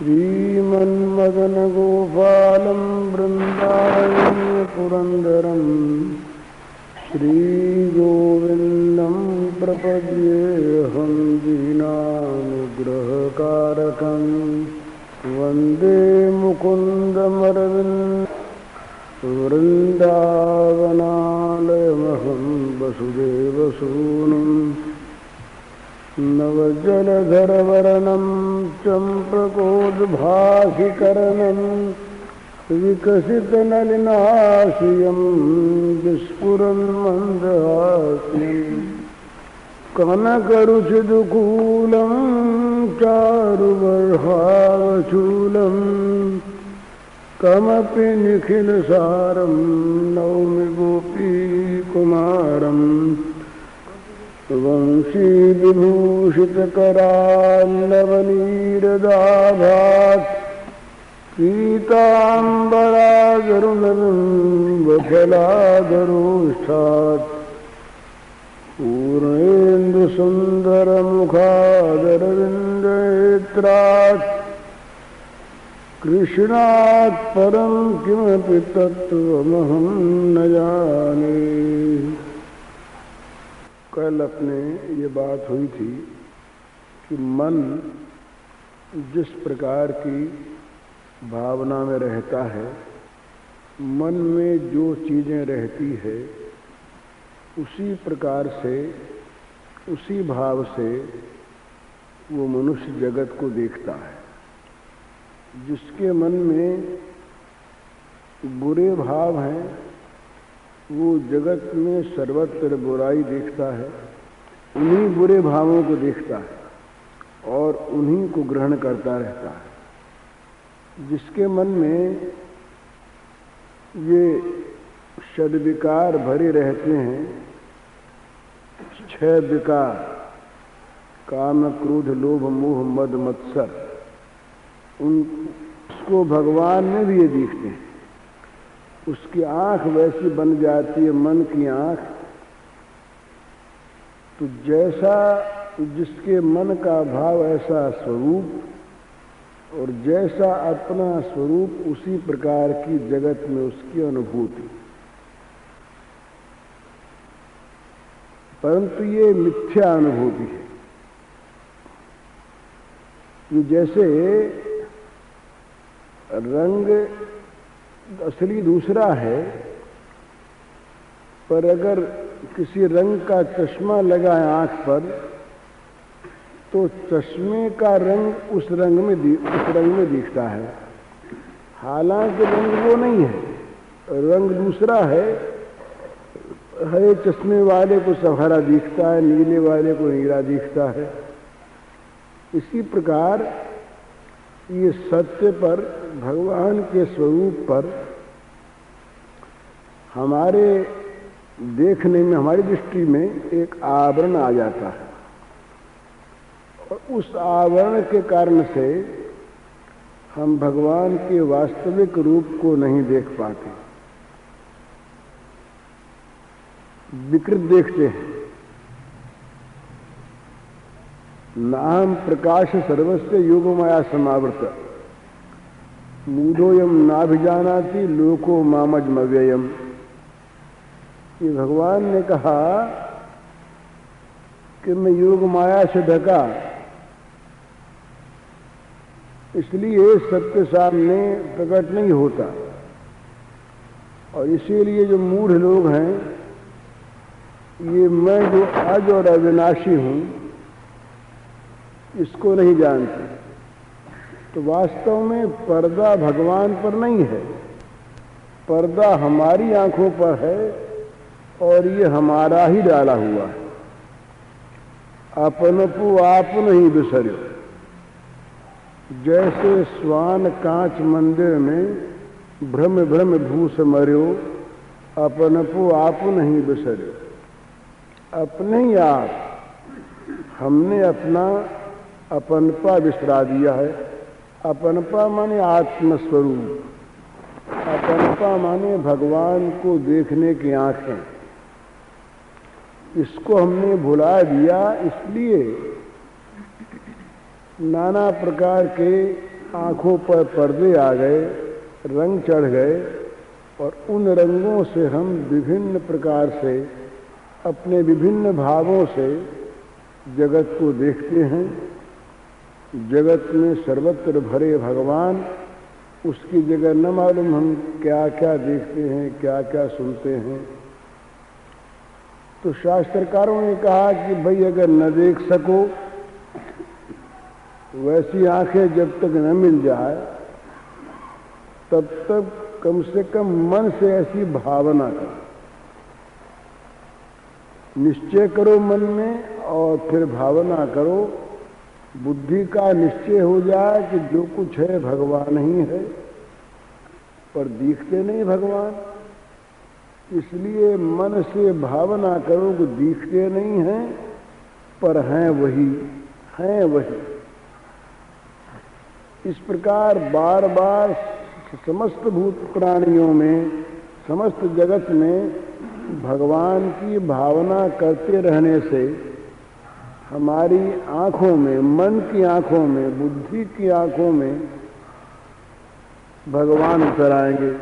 श्रीमन्मदनगोपालं वृन्दारण्य पुरन्दरं श्रीगोविन्दं प्रपद्येऽहं दीनानुग्रहकारकं वन्दे मुकुन्दमरविन्दवृन्दावनालयमहं वसुदेवसूनुम् नवजलधरवर्णं चम्प्रकोद्भासिकरणं विकसितनलिनाशियं विस्फुरन्मन्दहास्यं कनकरुचिदुकूलं चारुबर्हावचूलं कमपि निखिलसारं नौमि गोपीकुमारम् वंशीविभूषितकराल्लवनीरदाभात् पीताम्बरागरुणबिम्बफलागरोष्ठात् पूर्णेन्दुसुन्दरमुखादरविन्दनेत्रात् कृष्णात् परं किमपि तत्त्वमहं न जाने। कल अपने ये बात हुई थी कि मन जिस प्रकार की भावना में रहता है, मन में जो चीज़ें रहती है, उसी प्रकार से, उसी भाव से वो मनुष्य जगत को देखता है। जिसके मन में बुरे भाव हैं, वो जगत में सर्वत्र बुराई देखता है, उन्हीं बुरे भावों को देखता है और उन्हीं को ग्रहण करता रहता है। जिसके मन में ये षड्विकार भरे रहते हैं, 6 विकार, काम क्रोध लोभ मोह मद मत्सर, उसको भगवान में भी ये दिखते हैं। उसकी आंख वैसी बन जाती है, मन की आंख, तो जैसा जिसके मन का भाव ऐसा स्वरूप, और जैसा अपना स्वरूप उसी प्रकार की जगत में उसकी अनुभूति। परंतु ये मिथ्या अनुभूति है। ये जैसे रंग असली दूसरा है, पर अगर किसी रंग का चश्मा लगा है आंख पर, तो चश्मे का रंग उस रंग में दिखता है। हालांकि रंग वो नहीं है, रंग दूसरा है। हरे चश्मे वाले को सब हरा दिखता है, नीले वाले को नीला दिखता है। इसी प्रकार ये सत्य पर, भगवान के स्वरूप पर हमारे देखने में, हमारी दृष्टि में एक आवरण आ जाता है, और उस आवरण के कारण से हम भगवान के वास्तविक रूप को नहीं देख पाते, विकृत देखते हैं। नाहं प्रकाश सर्वस्य योगमाया समावृत मूढ़ोऽयं नाभिजानाति लोको मामजमव्ययम्। ये भगवान ने कहा कि मैं योग माया से ढका, इसलिए सत्य सामने प्रकट नहीं होता। और इसीलिए जो मूढ़ लोग हैं, ये मैं जो आज और अविनाशी हूं, इसको नहीं जानते। तो वास्तव में पर्दा भगवान पर नहीं है, पर्दा हमारी आंखों पर है, और ये हमारा ही डाला हुआ है। अपनपु आप नहीं बिसर्यो। जैसे स्वान कांच मंदिर में भ्रम भ्रम भूस मर्यो, अपनपु आप नहीं बिसर्यो। अपने ही आप, हमने अपना अपनपा बिसरा दिया है। अपनपा माने आत्मस्वरूप, अपनपा माने भगवान को देखने की आंखें। इसको हमने भुला दिया, इसलिए नाना प्रकार के आँखों पर पर्दे आ गए, रंग चढ़ गए और उन रंगों से हम विभिन्न प्रकार से अपने विभिन्न भावों से जगत को देखते हैं। जगत में सर्वत्र भरे भगवान, उसकी जगह न मालूम हम क्या क्या देखते हैं, क्या क्या सुनते हैं। तो शास्त्रकारों ने कहा कि भाई अगर न देख सको, वैसी आंखें जब तक न मिल जाए तब तक कम से कम मन से ऐसी भावना करो, निश्चय करो मन में और फिर भावना करो। बुद्धि का निश्चय हो जाए कि जो कुछ है भगवान ही है, पर दिखते नहीं भगवान, इसलिए मन से भावना करो कि दिखते नहीं हैं पर हैं वही, हैं वही। इस प्रकार बार बार समस्त भूत प्राणियों में, समस्त जगत में भगवान की भावना करते रहने से हमारी आंखों में, मन की आंखों में, बुद्धि की आंखों में भगवान उतर आएंगे।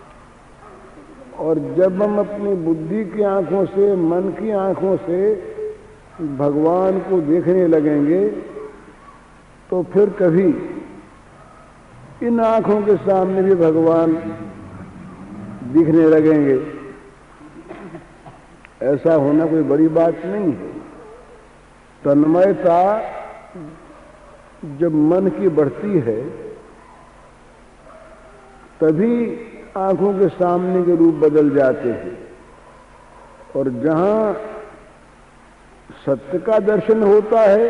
और जब हम अपनी बुद्धि की आंखों से, मन की आंखों से भगवान को देखने लगेंगे तो फिर कभी इन आंखों के सामने भी भगवान दिखने लगेंगे। ऐसा होना कोई बड़ी बात नहीं है। तन्मयता जब मन की बढ़ती है तभी आंखों के सामने के रूप बदल जाते हैं। और जहां सत्य का दर्शन होता है,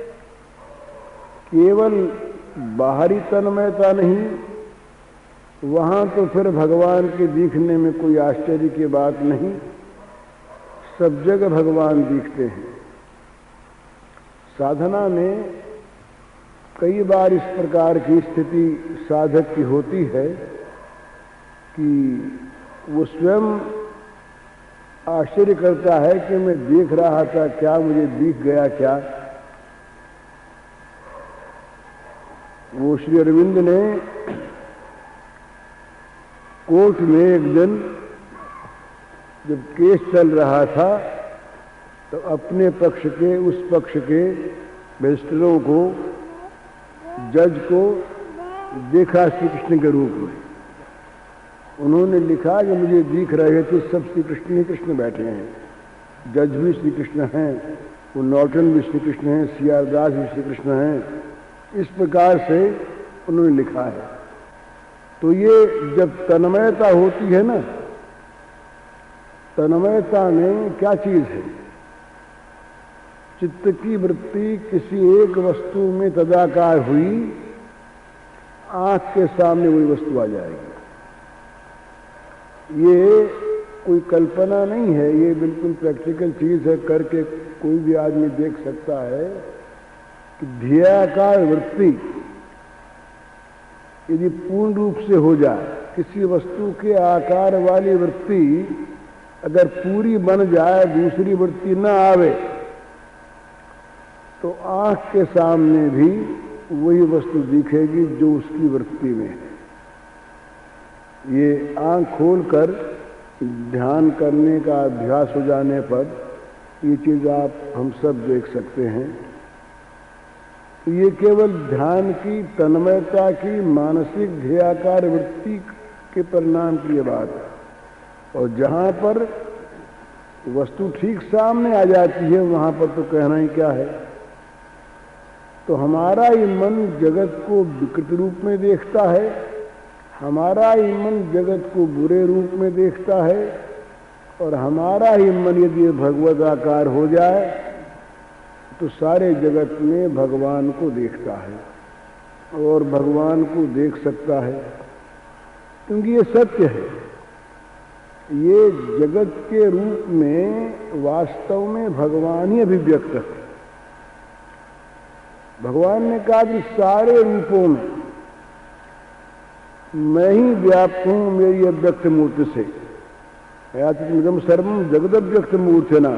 केवल बाहरी तन्मयता नहीं, वहां तो फिर भगवान के दिखने में कोई आश्चर्य की बात नहीं, सब जगह भगवान दिखते हैं। साधना में कई बार इस प्रकार की स्थिति साधक की होती है कि वो स्वयं आश्चर्य करता है कि मैं देख रहा था, क्या मुझे दिख गया क्या। वो श्री अरविंद ने कोर्ट में एक दिन जब केस चल रहा था तो अपने पक्ष के, उस पक्ष के बैरिस्टरों को, जज को देखा श्री कृष्ण के रूप में। उन्होंने लिखा कि मुझे दिख रहे थे सब श्री कृष्ण ही कृष्ण बैठे हैं, जज भी श्री कृष्ण हैं, वो नॉर्टन भी श्री कृष्ण हैं, सीआर दास भी श्री कृष्ण हैं। इस प्रकार से उन्होंने लिखा है। तो ये जब तन्मयता होती है ना, तन्मयता में क्या चीज है? चित्त की वृत्ति किसी एक वस्तु में तदाकार हुई, आंख के सामने वही वस्तु आ जाएगी। ये कोई कल्पना नहीं है, ये बिल्कुल प्रैक्टिकल चीज है, करके कोई भी आदमी देख सकता है कि ध्येयाकार वृत्ति यदि पूर्ण रूप से हो जाए, किसी वस्तु के आकार वाली वृत्ति अगर पूरी बन जाए, दूसरी वृत्ति न आवे, तो आंख के सामने भी वही वस्तु दिखेगी जो उसकी वृत्ति में है। ये आंख खोलकर ध्यान करने का अभ्यास हो जाने पर ये चीज आप हम सब देख सकते हैं। तो ये केवल ध्यान की, तन्मयता की, मानसिक ध्येयाकार वृत्ति के परिणाम की बात है। और जहां पर वस्तु ठीक सामने आ जाती है वहां पर तो कहना ही क्या है। तो हमारा ही मन जगत को विकृत रूप में देखता है, हमारा ही मन जगत को बुरे रूप में देखता है, और हमारा ही मन यदि भगवत आकार हो जाए तो सारे जगत में भगवान को देखता है और भगवान को देख सकता है। क्योंकि ये सत्य है, ये जगत के रूप में वास्तव में भगवान ही अभिव्यक्त है। भगवान ने कहा कि सारे रूपों में मैं ही व्याप्त हूं मेरी अव्यक्त मूर्ति से। यातिदम सर्वम जगदव्यक्त मूर्तिना,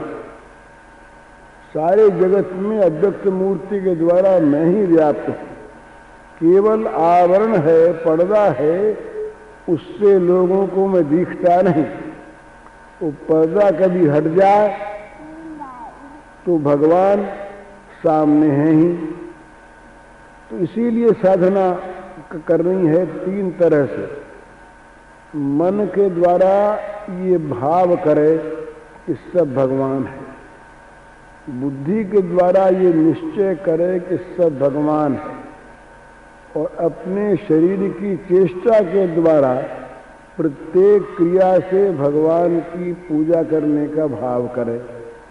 सारे जगत में अव्यक्त मूर्ति के द्वारा मैं ही व्याप्त हूं। केवल आवरण है, पर्दा है, उससे लोगों को मैं दिखता नहीं। वो पर्दा कभी हट जाए तो भगवान सामने हैं ही। तो इसीलिए साधना करनी है 3 तरह से। मन के द्वारा ये भाव करे कि सब भगवान है, बुद्धि के द्वारा ये निश्चय करे कि सब भगवान है, और अपने शरीर की चेष्टा के द्वारा प्रत्येक क्रिया से भगवान की पूजा करने का भाव करे।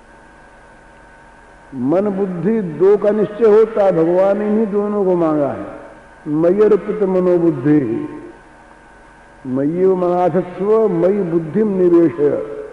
मन बुद्धि 2 का निश्चय होता है, भगवान इन्हीं दोनों को मांगा है। मय्यर्पित मनोबुद्धि, मय्यो मनाथस्व मयि बुद्धिम निवेशय।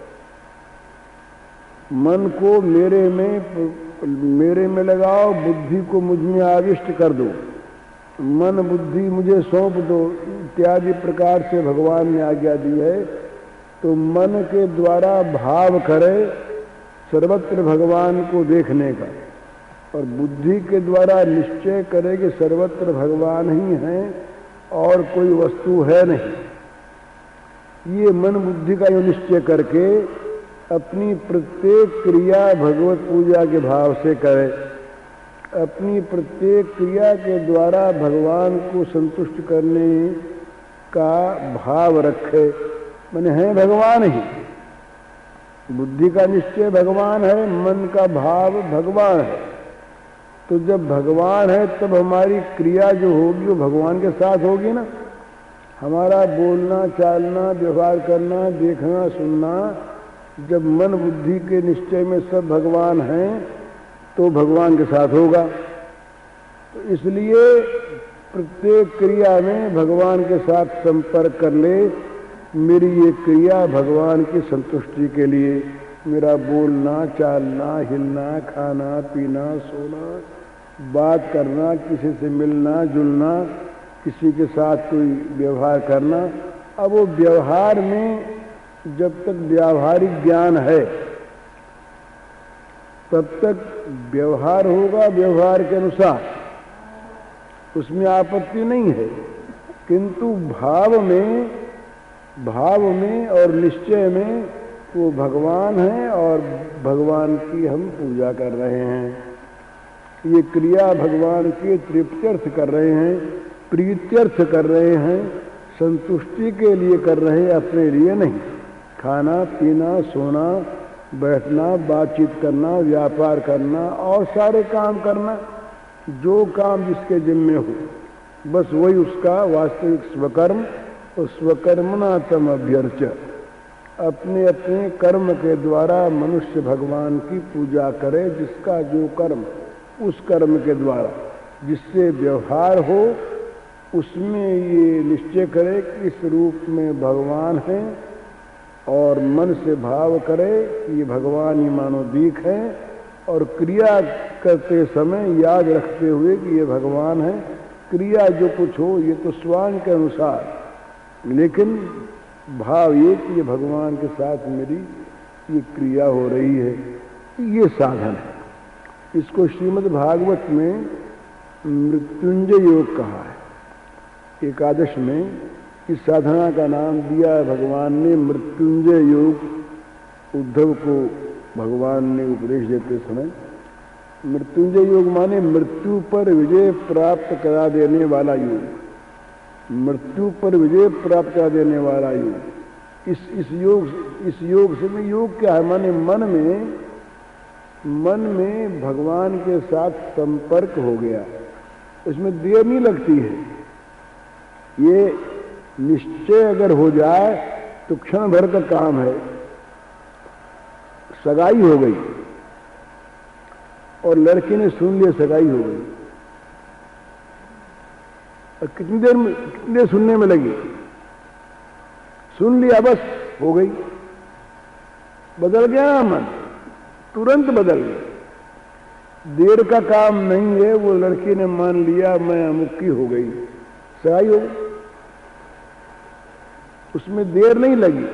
मन को मेरे में लगाओ, बुद्धि को मुझ में आविष्ट कर दो, मन बुद्धि मुझे सौंप दो, इत्यादि प्रकार से भगवान ने आज्ञा दी है। तो मन के द्वारा भाव करे सर्वत्र भगवान को देखने का, और बुद्धि के द्वारा निश्चय करे कि सर्वत्र भगवान ही हैं और कोई वस्तु है नहीं। ये मन बुद्धि का यो निश्चय करके अपनी प्रत्येक क्रिया भगवत पूजा के भाव से करे, अपनी प्रत्येक क्रिया के द्वारा भगवान को संतुष्ट करने का भाव रखे। माने है भगवान ही, बुद्धि का निश्चय भगवान है, मन का भाव भगवान है। तो जब भगवान है तब हमारी क्रिया जो होगी वो भगवान के साथ होगी ना। हमारा बोलना, चालना, व्यवहार करना, देखना, सुनना, जब मन बुद्धि के निश्चय में सब भगवान हैं तो भगवान के साथ होगा। तो इसलिए प्रत्येक क्रिया में भगवान के साथ संपर्क कर ले। मेरी ये क्रिया भगवान की संतुष्टि के लिए, मेरा बोलना, चालना, हिलना, खाना, पीना, सोना, बात करना, किसी से मिलना जुलना, किसी के साथ कोई व्यवहार करना। अब वो व्यवहार में जब तक व्यावहारिक ज्ञान है तब तक व्यवहार होगा व्यवहार के अनुसार, उसमें आपत्ति नहीं है। किंतु भाव में और निश्चय में वो भगवान है और भगवान की हम पूजा कर रहे हैं। ये क्रिया भगवान के तृप्त्यर्थ कर रहे हैं, प्रीत्यर्थ कर रहे हैं, संतुष्टि के लिए कर रहे हैं, अपने लिए नहीं। खाना, पीना, सोना, बैठना, बातचीत करना, व्यापार करना और सारे काम करना, जो काम जिसके जिम्मे हो, बस वही उसका वास्तविक स्वकर्म। और स्वकर्मणा तम अभ्यर्च, अपने अपने कर्म के द्वारा मनुष्य भगवान की पूजा करे। जिसका जो कर्म, उस कर्म के द्वारा जिससे व्यवहार हो, उसमें ये निश्चय करे कि इस रूप में भगवान है, और मन से भाव करे कि ये भगवान ही मानो दीख है, और क्रिया करते समय याद रखते हुए कि ये भगवान है। क्रिया जो कुछ हो ये तो स्वांग के अनुसार, लेकिन भाव ये कि ये भगवान के साथ मेरी ये क्रिया हो रही है। ये साधन है। इसको श्रीमद् भागवत में मृत्युंजय योग कहा है। एकादश में इस साधना का नाम दिया है भगवान ने मृत्युंजय योग। उद्धव को भगवान ने उपदेश देते समय मृत्युंजय योग माने मृत्यु पर विजय प्राप्त करा देने वाला योग, मृत्यु पर विजय प्राप्त करा देने वाला योग। इस योग से में योग क्या है, माने मन में भगवान के साथ संपर्क हो गया, उसमें देर नहीं लगती है। ये निश्चय अगर हो जाए तो क्षण भर का काम है। सगाई हो गई और लड़के ने सुन लिया सगाई हो गई, और कितनी देर सुनने में लगी, सुन लिया बस हो गई। बदल गया मन, तुरंत बदल गया। देर का काम नहीं है। वो लड़की ने मान लिया मैं अमुक्की हो गई, सगाई हो गई, उसमें देर नहीं लगी।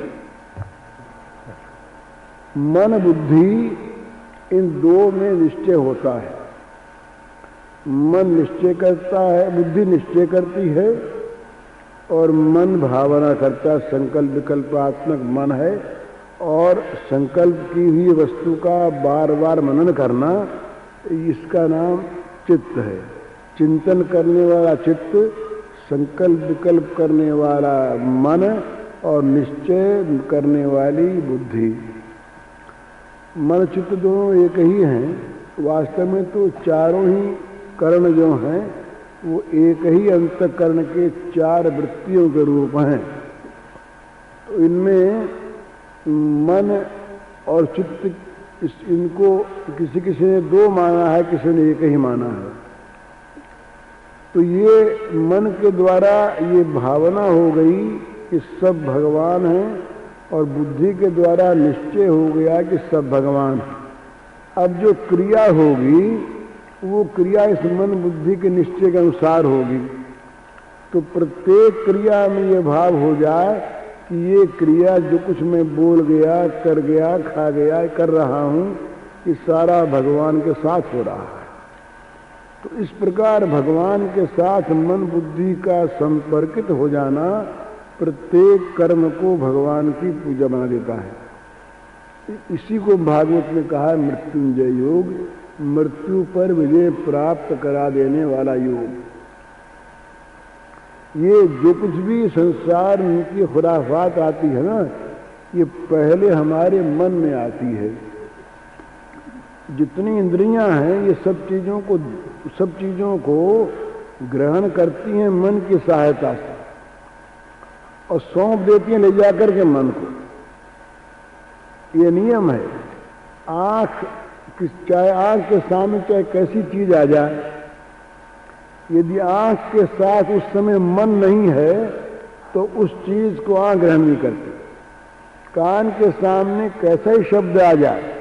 मन बुद्धि इन दो में निश्चय होता है। मन निश्चय करता है, बुद्धि निश्चय करती है और मन भावना करता है। संकल्प विकल्पात्मक मन है और संकल्प की हुई वस्तु का बार बार मनन करना, इसका नाम चित्त है। चिंतन करने वाला चित्त, संकल्प विकल्प करने वाला मन और निश्चय करने वाली बुद्धि। मन चित्त दोनों एक ही हैं। वास्तव में तो चारों ही कर्ण जो हैं वो एक ही अंतःकरण के 4 वृत्तियों के रूप हैं। तो इनमें मन और चित्त, इनको किसी किसी ने 2 माना है, किसी ने एक ही माना है। तो ये मन के द्वारा ये भावना हो गई कि सब भगवान हैं और बुद्धि के द्वारा निश्चय हो गया कि सब भगवान हैं। अब जो क्रिया होगी वो क्रिया इस मन बुद्धि के निश्चय के अनुसार होगी। तो प्रत्येक क्रिया में ये भाव हो जाए कि ये क्रिया जो कुछ मैं बोल गया, कर गया, खा गया, कर रहा हूँ, ये सारा भगवान के साथ हो रहा है। तो इस प्रकार भगवान के साथ मन बुद्धि का संपर्कित हो जाना प्रत्येक कर्म को भगवान की पूजा बना देता है। इसी को भागवत में कहा है मृत्युंजय योग, मृत्यु पर विजय प्राप्त करा देने वाला योग। ये जो कुछ भी संसार की खुराफात आती है ना, ये पहले हमारे मन में आती है। जितनी इंद्रियां हैं ये सब चीजों को ग्रहण करती हैं मन की सहायता से और सौंप देती हैं ले जाकर के मन को। ये नियम है। चाहे आंख के सामने चाहे कैसी चीज आ जाए, यदि आंख के साथ उस समय मन नहीं है तो उस चीज को आंख ग्रहण नहीं करती। कान के सामने कैसा ही शब्द आ जाए,